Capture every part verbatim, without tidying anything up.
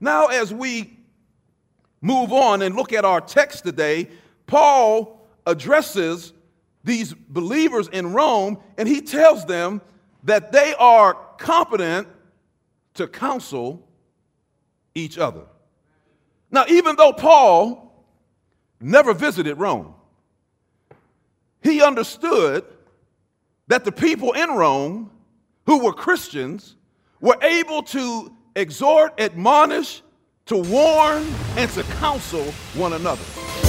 Now, as we move on and look at our text today, Paul addresses these believers in Rome, and he tells them that they are competent to counsel each other. Now, even though Paul never visited Rome, he understood that the people in Rome who were Christians were able to exhort, admonish, to warn, and to counsel one another.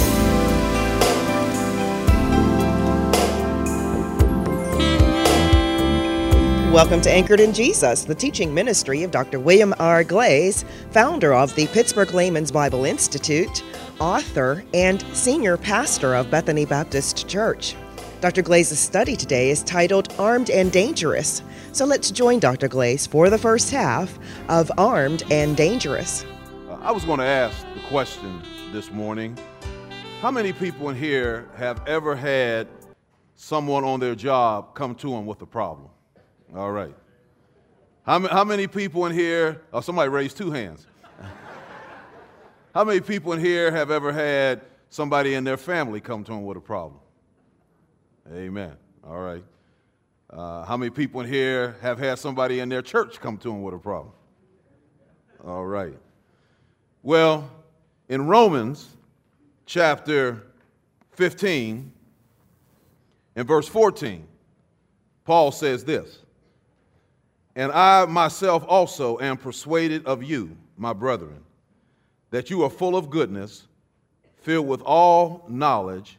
Welcome to Anchored in Jesus, the teaching ministry of Doctor William R. Glaze, founder of the Pittsburgh Layman's Bible Institute, author, and senior pastor of Bethany Baptist Church. Doctor Glaze's study today is titled Armed and Dangerous. So let's join Doctor Glaze for the first half of Armed and Dangerous. Uh, I was going to ask the question this morning, how many people in here have ever had someone on their job come to them with a problem? All right. How, how many people in here, oh, somebody raised two hands. How many people in here have ever had somebody in their family come to them with a problem? Amen. All right. Uh, how many people in here have had somebody in their church come to them with a problem? All right. Well, in Romans chapter fifteen and verse fourteen, Paul says this, "And I myself also am persuaded of you, my brethren, that you are full of goodness, filled with all knowledge,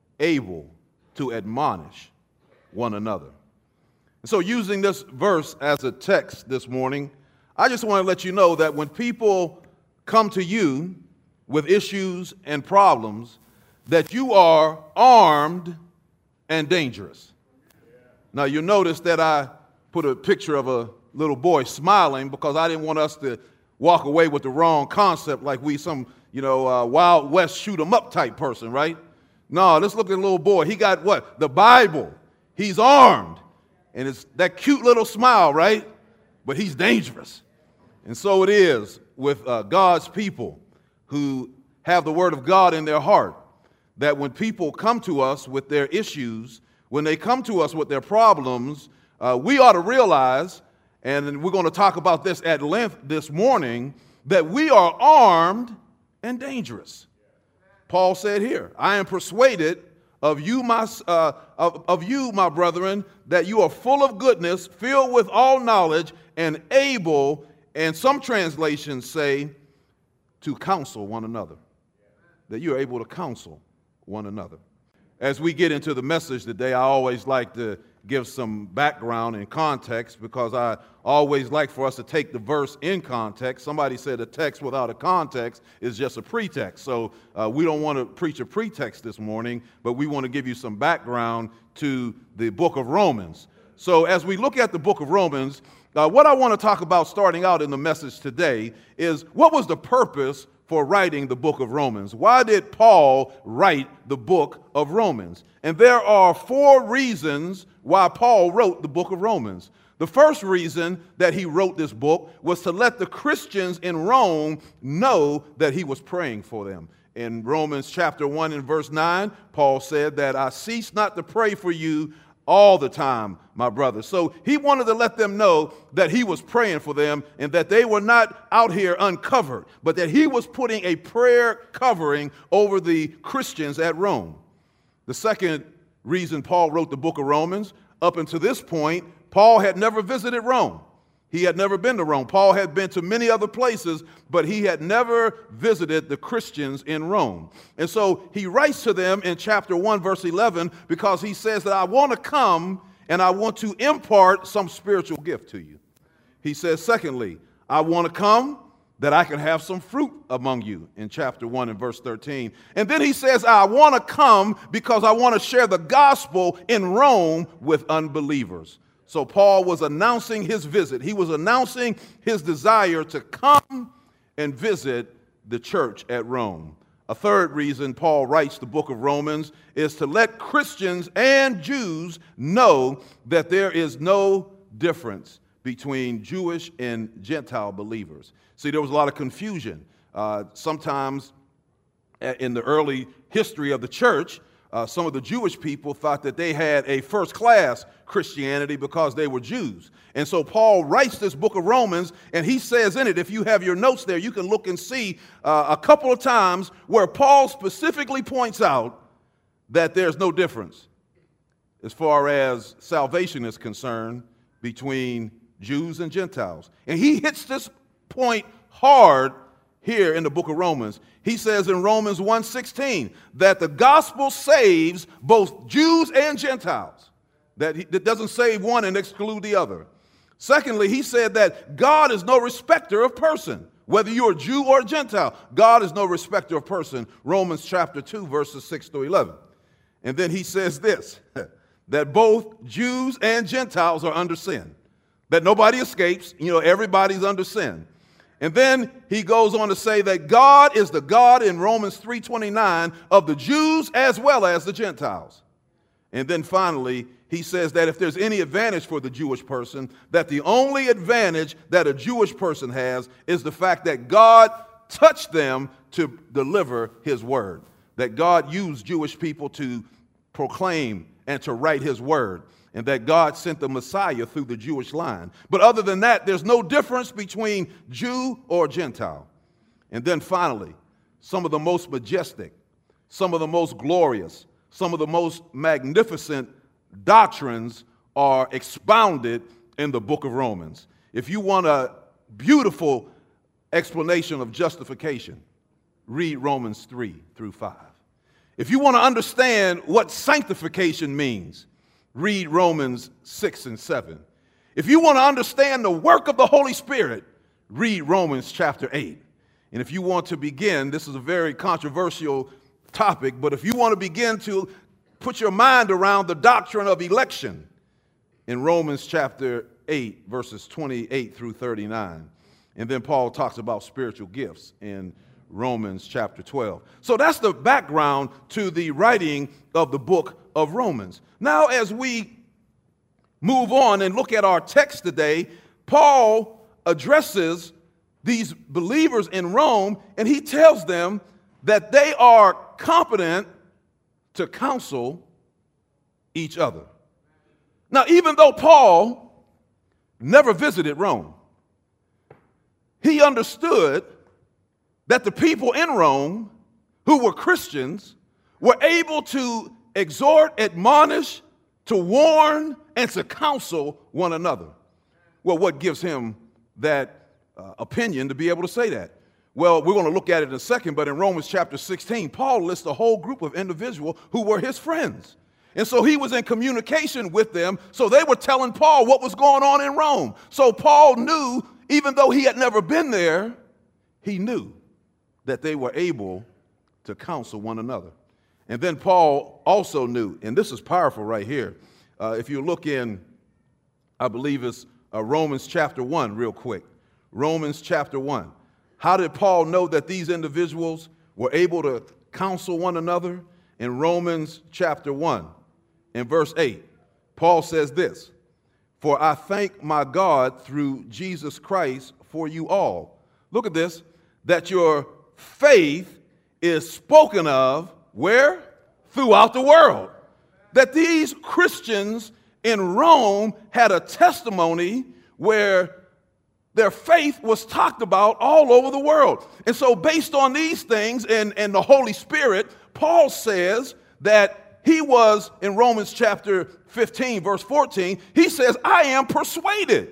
able to admonish one another." And so using this verse as a text this morning, I just want to let you know that when people come to you with issues and problems, that you are armed and dangerous. Now, you'll notice that I put a picture of a little boy smiling because I didn't want us to walk away with the wrong concept like we some, you know, uh, Wild West shoot 'em up type person, right? No, let's look at the little boy. He got what? The Bible. He's armed. And it's that cute little smile, right? But he's dangerous. And so it is with uh, God's people who have the word of God in their heart, that when people come to us with their issues, when they come to us with their problems, uh, we ought to realize, and we're going to talk about this at length this morning, that we are armed and dangerous. Paul said here, "I am persuaded of you, my uh, of, of you, my brethren, that you are full of goodness, filled with all knowledge, and able," and some translations say, "to counsel one another." That you are able to counsel one another. As we get into the message today, I always like to give some background and context because I always like for us to take the verse in context. Somebody said a text without a context is just a pretext. So uh, we don't want to preach a pretext this morning, but we want to give you some background to the book of Romans. So as we look at the book of Romans, uh, what I want to talk about starting out in the message today is what was the purpose for writing the book of Romans? Why did Paul write the book of Romans? And there are four reasons why Paul wrote the book of Romans. The first reason that he wrote this book was to let the Christians in Rome know that he was praying for them. In Romans chapter one and verse nine, Paul said that I cease not to pray for you all the time, my brothers. So he wanted to let them know that he was praying for them and that they were not out here uncovered, but that he was putting a prayer covering over the Christians at Rome. The second reason Paul wrote the book of Romans, up until this point, Paul had never visited Rome. He had never been to Rome. Paul had been to many other places, but he had never visited the Christians in Rome. And so he writes to them in chapter one, verse eleven, because he says that I want to come and I want to impart some spiritual gift to you. He says, secondly, I want to come that I can have some fruit among you in chapter one and verse thirteen. And then he says, I want to come because I want to share the gospel in Rome with unbelievers. So Paul was announcing his visit. He was announcing his desire to come and visit the church at Rome. A third reason Paul writes the book of Romans is to let Christians and Jews know that there is no difference between Jewish and Gentile believers. See, there was a lot of confusion. Uh, sometimes in the early history of the church, uh, some of the Jewish people thought that they had a first-class Christianity because they were Jews. And so Paul writes this book of Romans, and he says in it, if you have your notes there, you can look and see uh, a couple of times where Paul specifically points out that there's no difference as far as salvation is concerned between Jews and Gentiles. And he hits this point hard here in the book of Romans. He says in Romans one sixteen that the gospel saves both Jews and Gentiles, that it doesn't save one and exclude the other. Secondly, he said that God is no respecter of person, whether you're a Jew or a Gentile. God is no respecter of person, Romans chapter two, verses six through eleven. And then he says this, that both Jews and Gentiles are under sin, that nobody escapes, you know, everybody's under sin. And then he goes on to say that God is the God in Romans three twenty-nine of the Jews as well as the Gentiles. And then finally, he says that if there's any advantage for the Jewish person, that the only advantage that a Jewish person has is the fact that God touched them to deliver his word, that God used Jewish people to proclaim and to write his word, and that God sent the Messiah through the Jewish line. But other than that, there's no difference between Jew or Gentile. And then finally, some of the most majestic, some of the most glorious, some of the most magnificent doctrines are expounded in the book of Romans. If you want a beautiful explanation of justification, read Romans three through five. If you want to understand what sanctification means, read Romans six and seven. If you want to understand the work of the Holy Spirit, read Romans chapter eight. And if you want to begin, this is a very controversial topic, but if you want to begin to put your mind around the doctrine of election, in Romans chapter eight, verses twenty-eight through thirty-nine. And then Paul talks about spiritual gifts in Romans chapter twelve. So that's the background to the writing of the book of Romans. Now, as we move on and look at our text today, Paul addresses these believers in Rome, and he tells them that they are competent to counsel each other. Now, even though Paul never visited Rome, he understood that the people in Rome who were Christians were able to exhort, admonish, to warn, and to counsel one another. Well, what gives him that uh, opinion to be able to say that? Well, we're going to look at it in a second, but in Romans chapter sixteen, Paul lists a whole group of individuals who were his friends. And so he was in communication with them, so they were telling Paul what was going on in Rome. So Paul knew, even though he had never been there, he knew that they were able to counsel one another. And then Paul also knew, and this is powerful right here. Uh, if you look in, I believe it's uh, Romans chapter one real quick. Romans chapter one. How did Paul know that these individuals were able to counsel one another? In Romans chapter one, in verse eight, Paul says this, "For I thank my God through Jesus Christ for you all." Look at this, that your faith is spoken of, where? Throughout the world. That these Christians in Rome had a testimony where their faith was talked about all over the world. And so based on these things and, and the Holy Spirit, Paul says that he was, in Romans chapter fifteen, verse fourteen, he says, "I am persuaded."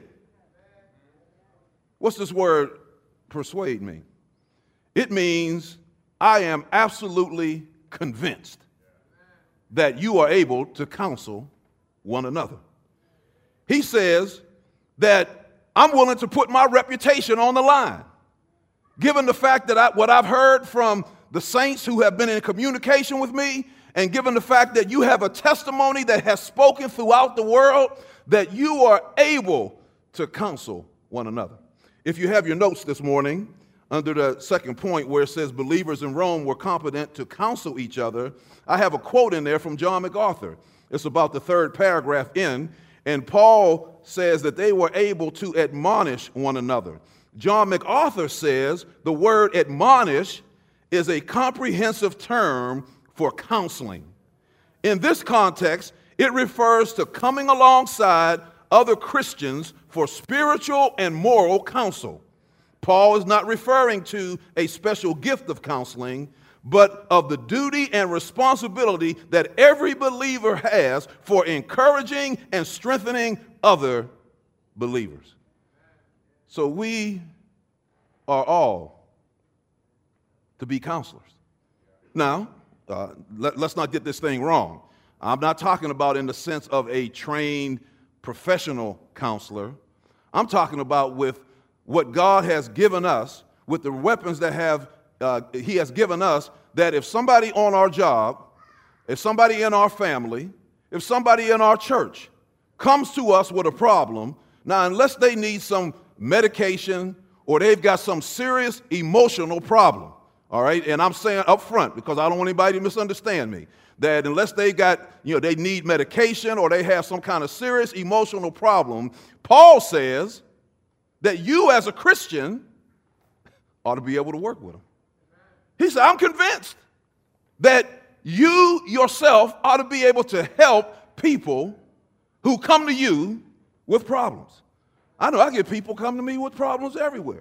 What's this word persuade mean? It means I am absolutely convinced that you are able to counsel one another. He says that I'm willing to put my reputation on the line, given the fact that I, what I've heard from the saints who have been in communication with me, and given the fact that you have a testimony that has spoken throughout the world, that you are able to counsel one another. If you have your notes this morning, under the second point where it says believers in Rome were competent to counsel each other, I have a quote in there from John MacArthur. It's about the third paragraph in, And Paul says that they were able to admonish one another. John MacArthur says the word admonish is a comprehensive term for counseling. In this context, it refers to coming alongside other Christians for spiritual and moral counsel. Paul is not referring to a special gift of counseling, but of the duty and responsibility that every believer has for encouraging and strengthening other believers. So we are all to be counselors. Now, uh, let, let's not get this thing wrong. I'm not talking about in the sense of a trained professional counselor. I'm talking about with what God has given us, with the weapons that have uh, He has given us, that if somebody on our job, if somebody in our family, if somebody in our church comes to us with a problem, now unless they need some medication or they've got some serious emotional problem, all right, and I'm saying up front because I don't want anybody to misunderstand me, that unless they got, you know, they need medication or they have some kind of serious emotional problem, Paul says that you as a Christian ought to be able to work with them. He said, I'm convinced that you yourself ought to be able to help people who come to you with problems. I know I get people come to me with problems everywhere.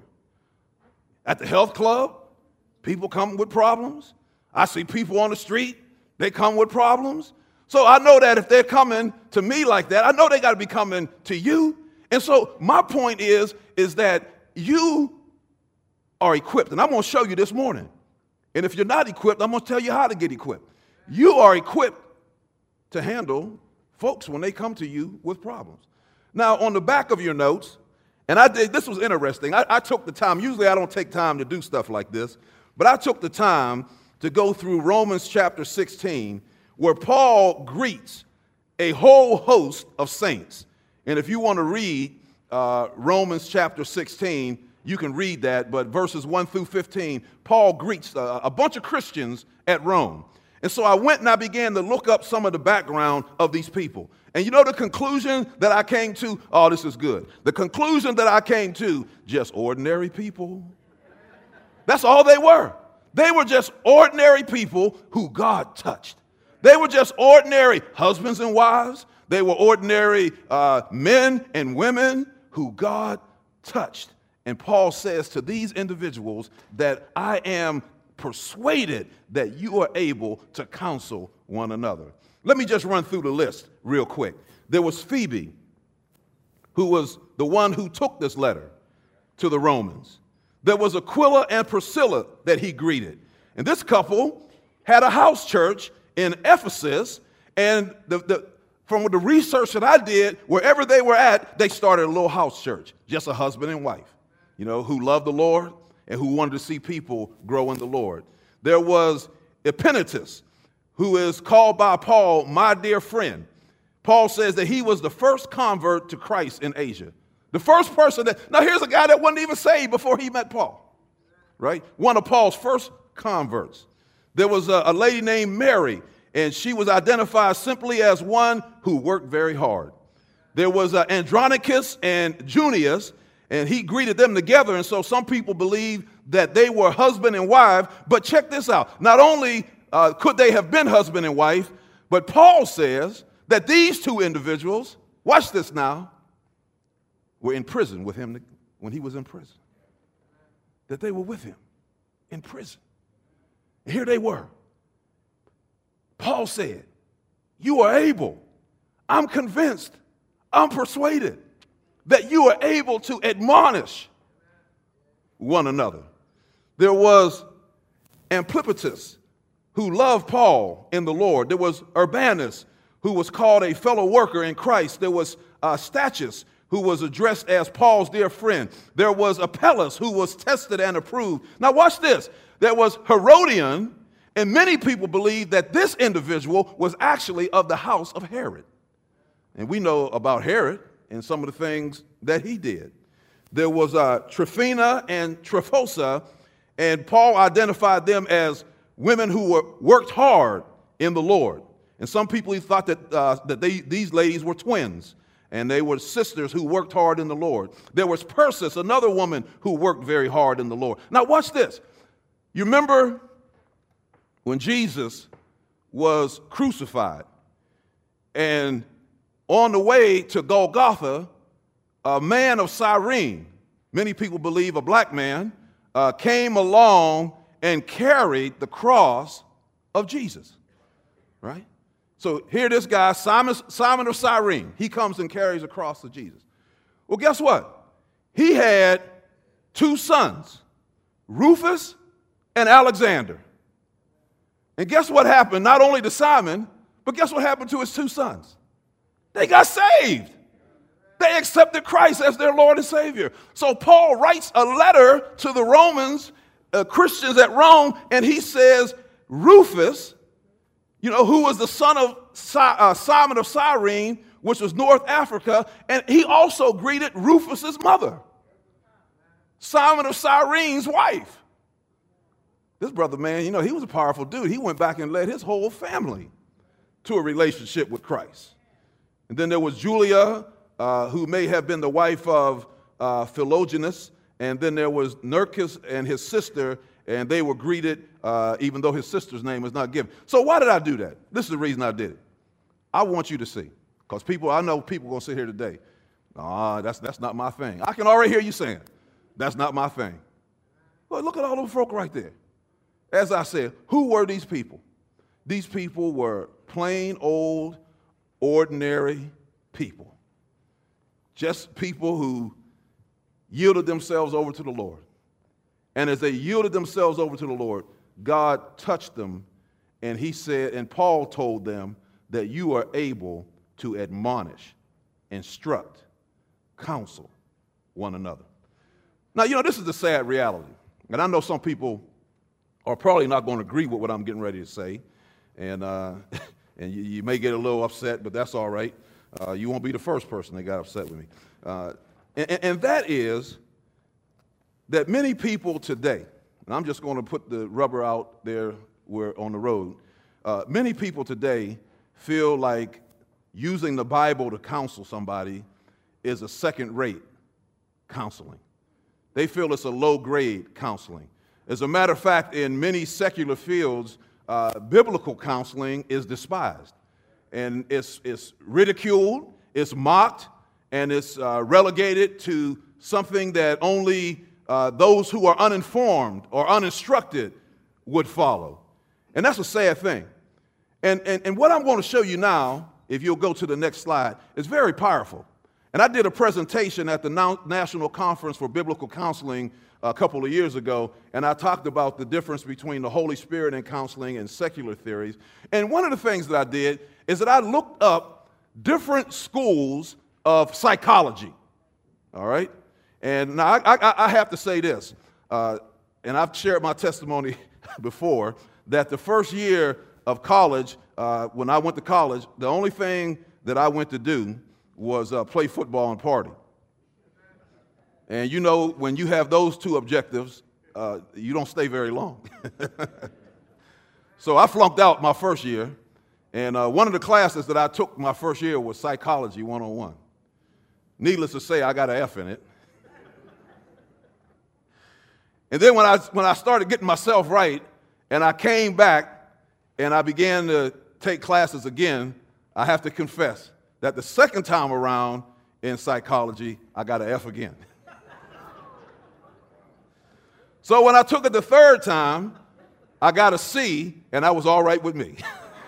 At the health club, people come with problems. I see people on the street, they come with problems. So I know that if they're coming to me like that, I know they got to be coming to you. And so my point is, is that you are equipped. And I'm going to show you this morning. And if you're not equipped, I'm going to tell you how to get equipped. You are equipped to handle folks when they come to you with problems. Now, on the back of your notes, and I did, this was interesting. I, I took the time. Usually I don't take time to do stuff like this, but I took the time to go through Romans chapter sixteen, where Paul greets a whole host of saints. And if you want to read uh, Romans chapter sixteen, you can read that, but verses one through fifteen, Paul greets a, a bunch of Christians at Rome. And so I went and I began to look up some of the background of these people. And you know the conclusion that I came to? Oh, this is good. The conclusion that I came to, just ordinary people. That's all they were. They were just ordinary people who God touched. They were just ordinary husbands and wives. They were ordinary uh, men and women who God touched. And Paul says to these individuals that I am persuaded that you are able to counsel one another. Let me just run through the list real quick. There was Phoebe, who was the one who took this letter to the Romans. There was Aquila and Priscilla that he greeted. And this couple had a house church in Ephesus, and the, the, from the research that I did, wherever they were at, they started a little house church, just a husband and wife, you know, who loved the Lord and who wanted to see people grow in the Lord. There was Epaenetus, who is called by Paul, my dear friend. Paul says that he was the first convert to Christ in Asia. The first person that, now here's a guy that wasn't even saved before he met Paul, right? One of Paul's first converts. There was a, a lady named Mary, and she was identified simply as one who worked very hard. There was uh, Andronicus and Junius, and he greeted them together, and so some people believe that they were husband and wife, but check this out. Not only uh, could they have been husband and wife, but Paul says that these two individuals, watch this now, were in prison with him when he was in prison. That they were with him in prison. And here they were. Paul said, you are able, I'm convinced, I'm persuaded that you are able to admonish one another. There was Amplipatus, who loved Paul in the Lord. There was Urbanus, who was called a fellow worker in Christ. There was uh, Stachys, who was addressed as Paul's dear friend. There was Apelles, who was tested and approved. Now watch this. There was Herodion, and many people believe that this individual was actually of the house of Herod. And we know about Herod and some of the things that he did. There was uh, Tryphena and Tryphosa, and Paul identified them as women who were, worked hard in the Lord. And some people thought that, uh, that they, these ladies were twins. and they were sisters who worked hard in the Lord. There was Persis, another woman who worked very hard in the Lord. Now watch this. You remember when Jesus was crucified, and on the way to Golgotha, a man of Cyrene, many people believe a black man, uh, came along and carried the cross of Jesus, right? So here this guy, Simon, Simon of Cyrene, he comes and carries the cross of Jesus. Well, guess what? He had two sons, Rufus and Alexander. And guess what happened? Not only to Simon, but guess what happened to his two sons? They got saved. They accepted Christ as their Lord and Savior. So Paul writes a letter to the Romans, uh, Christians at Rome, and he says, Rufus, you know, who was the son of si- uh, Simon of Cyrene, which was North Africa, and he also greeted Rufus's mother, Simon of Cyrene's wife. This brother, man, you know, he was a powerful dude. He went back and led his whole family to a relationship with Christ. And then there was Julia, uh, who may have been the wife of uh, Philogenus. And then there was Nerkis and his sister, and they were greeted, uh, even though his sister's name was not given. So why did I do that? This is the reason I did it. I want you to see. Because people, I know people are going to sit here today. Ah, that's, that's not my thing. I can already hear you saying, that's not my thing. Well, look at all those folk right there. As I said, who were these people? These people were plain old, ordinary people. Just people who yielded themselves over to the Lord. And as they yielded themselves over to the Lord, God touched them, and he said, and Paul told them that you are able to admonish, instruct, counsel one another. Now, you know, this is the sad reality. And I know some people are probably not going to agree with what I'm getting ready to say. And uh, and you, you may get a little upset, but that's all right. Uh, you won't be the first person that got upset with me. Uh, and, and that is that many people today, and I'm just going to put the rubber out there where on the road, uh, many people today feel like using the Bible to counsel somebody is a second-rate counseling. They feel it's a low-grade counseling. As a matter of fact, in many secular fields, uh, biblical counseling is despised. And it's, it's ridiculed, it's mocked, and it's uh, relegated to something that only uh, those who are uninformed or uninstructed would follow. And that's a sad thing. And, and, and what I'm going to show you now, if you'll go to the next slide, is very powerful. And I did a presentation at the National Conference for Biblical Counseling a couple of years ago, and I talked about the difference between the Holy Spirit and counseling and secular theories. And one of the things that I did is that I looked up different schools of psychology, all right? And now I, I, I have to say this, uh, and I've shared my testimony before, that the first year of college, uh, when I went to college, the only thing that I went to do was uh, play football and party. And you know, when you have those two objectives, uh, you don't stay very long. So I flunked out my first year, and uh, one of the classes that I took my first year was Psychology one oh one. Needless to say, I got an F in it. And then when I, when I started getting myself right, and I came back, and I began to take classes again, I have to confess that the second time around in psychology, I got an F again. So when I took it the third time, I got a C, and that was all right with me.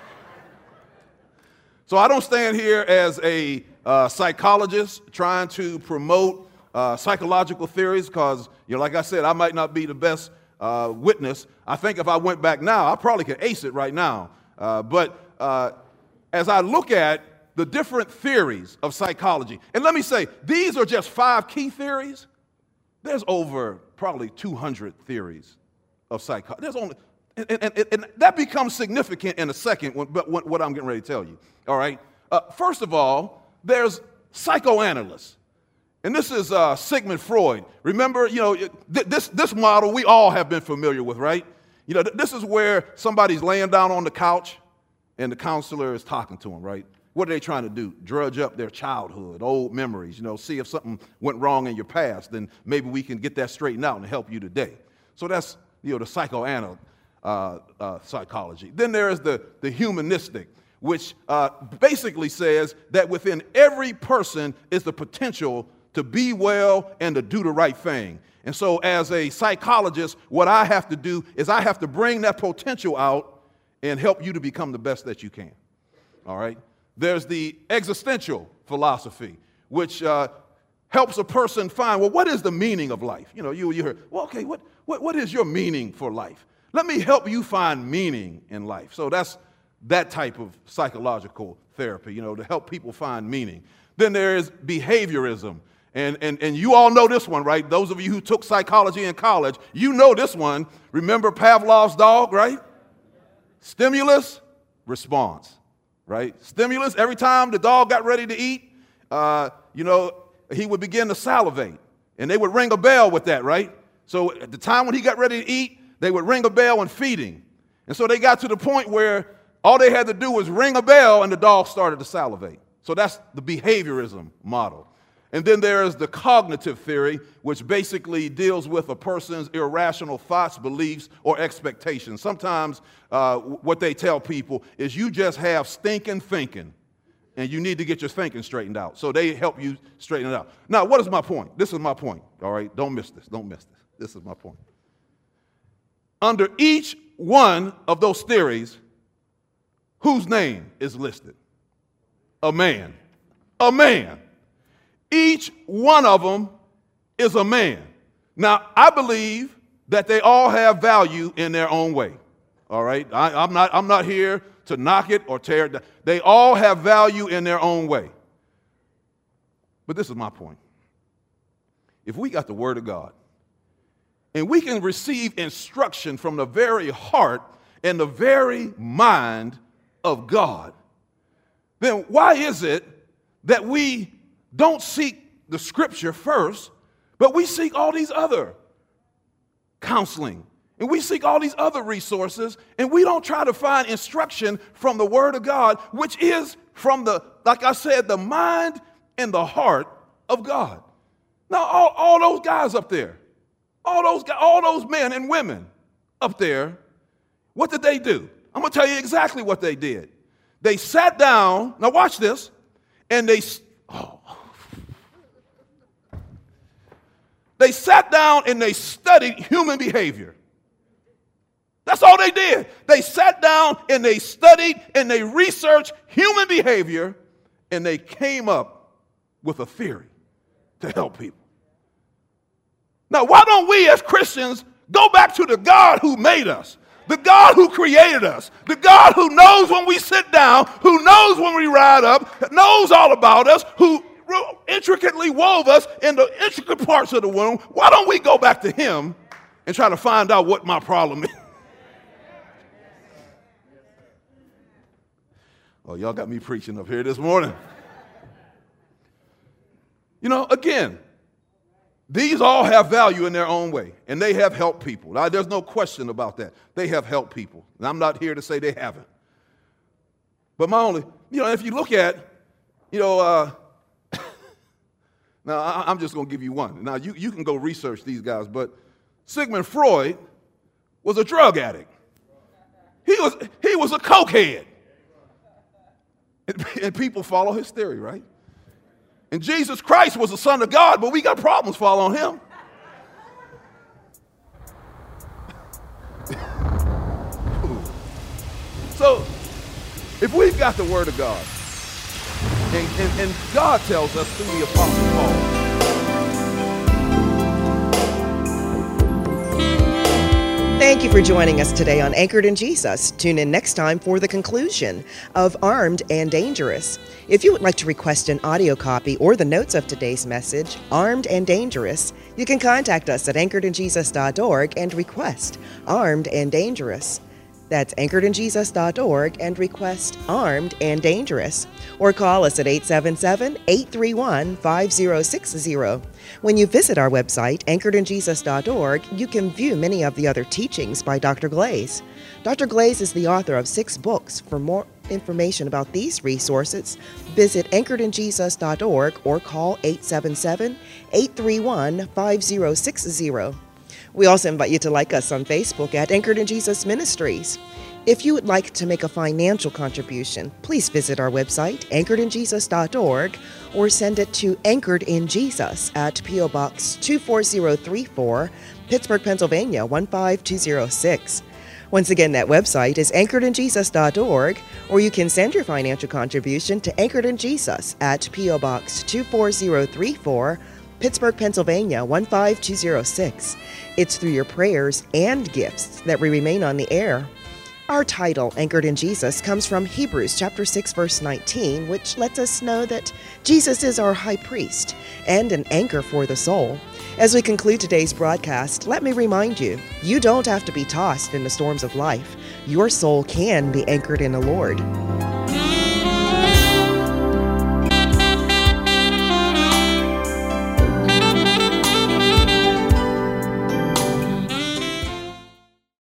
So I don't stand here as a uh, psychologist trying to promote uh, psychological theories because, you know, like I said, I might not be the best uh, witness. I think if I went back now, I probably could ace it right now. Uh, but uh, as I look at the different theories of psychology, and let me say, these are just five key theories. There's over probably two hundred theories of psychology. There's only, and, and, and that becomes significant in a second, when, but what I'm getting ready to tell you. All right. Uh, first of all, there's psychoanalysts, and this is uh, Sigmund Freud. Remember, you know, th- this this model we all have been familiar with, right? You know, th- this is where somebody's laying down on the couch, and the counselor is talking to him, right? What are they trying to do? Drudge up their childhood, old memories, you know, see if something went wrong in your past, then maybe we can get that straightened out and help you today. So that's, you know, the psychoanalytic uh, uh, psychology. Then there is the, the humanistic, which uh, basically says that within every person is the potential to be well and to do the right thing. And so as a psychologist, what I have to do is I have to bring that potential out and help you to become the best that you can. All right? There's the existential philosophy, which uh, helps a person find, well, what is the meaning of life? You know, you, you hear, well, okay, what, what, what is your meaning for life? Let me help you find meaning in life. So that's that type of psychological therapy, you know, to help people find meaning. Then there is behaviorism. And, and, and you all know this one, right? Those of you who took psychology in college, you know this one. Remember Pavlov's dog, right? Stimulus, response. Right? Stimulus, every time the dog got ready to eat, uh, you know, he would begin to salivate. And they would ring a bell with that, right? So at the time when he got ready to eat, they would ring a bell and feed him. And so they got to the point where all they had to do was ring a bell and the dog started to salivate. So that's the behaviorism model. And then there is the cognitive theory, which basically deals with a person's irrational thoughts, beliefs, or expectations. Sometimes uh, what they tell people is you just have stinking thinking, and you need to get your thinking straightened out. So they help you straighten it out. Now, what is my point? This is my point, all right? Don't miss this. Don't miss this. This is my point. Under each one of those theories, whose name is listed? A man. A man. Each one of them is a man. Now, I believe that they all have value in their own way. All right? I, I'm not, I'm not here to knock it or tear it down. They all have value in their own way. But this is my point. If we got the Word of God, and we can receive instruction from the very heart and the very mind of God, then why is it that we don't seek the Scripture first, but we seek all these other counseling, and we seek all these other resources, and we don't try to find instruction from the Word of God, which is from the, like I said, the mind and the heart of God. Now, all, all those guys up there, all those guys, all those men and women up there, what did they do? I'm going to tell you exactly what they did. They sat down, now watch this, and they, oh, They sat down and they studied human behavior. That's all they did. They sat down and they studied and they researched human behavior, and they came up with a theory to help people. Now, why don't we as Christians go back to the God who made us, the God who created us, the God who knows when we sit down, who knows when we ride up, knows all about us, who intricately wove us in the intricate parts of the womb? Why don't we go back to him and try to find out what my problem is? Oh, y'all got me preaching up here this morning. You know, again, these all have value in their own way, and they have helped people. Now, there's no question about that. They have helped people, and I'm not here to say they haven't. But my only, you know, if you look at, you know, uh, now, I, I'm just going to give you one. Now, you, you can go research these guys, but Sigmund Freud was a drug addict. He was, he was a cokehead. And, and people follow his theory, right? And Jesus Christ was the Son of God, but we got problems following him. So, if we've got the Word of God, And, and, and God tells us through the Apostle Paul. Thank you for joining us today on Anchored in Jesus. Tune in next time for the conclusion of Armed and Dangerous. If you would like to request an audio copy or the notes of today's message, Armed and Dangerous, you can contact us at anchored in jesus dot org and request Armed and Dangerous. That's anchored in jesus dot org and request Armed and Dangerous. Or call us at eight seven seven, eight three one, five zero six zero. When you visit our website, anchored in jesus dot org, you can view many of the other teachings by Doctor Glaze. Doctor Glaze is the author of six books for more information about these resources, visit anchored in jesus dot org or call eight seven seven, eight three one, five zero six zero. We also invite you to like us on Facebook at Anchored in Jesus Ministries. If you would like to make a financial contribution, please visit our website, anchored in jesus dot org, or send it to Anchored in Jesus at P O Box two four zero three four, Pittsburgh, Pennsylvania one five two zero six. Once again, that website is anchored in jesus dot org, or you can send your financial contribution to Anchored in Jesus at P O Box two four zero three four, Pittsburgh, Pennsylvania one five two zero six. It's through your prayers and gifts that we remain on the air. Our title, Anchored in Jesus, comes from Hebrews chapter six, verse nineteen, which lets us know that Jesus is our high priest and an anchor for the soul. As we conclude today's broadcast, let me remind you, you don't have to be tossed in the storms of life. Your soul can be anchored in the Lord.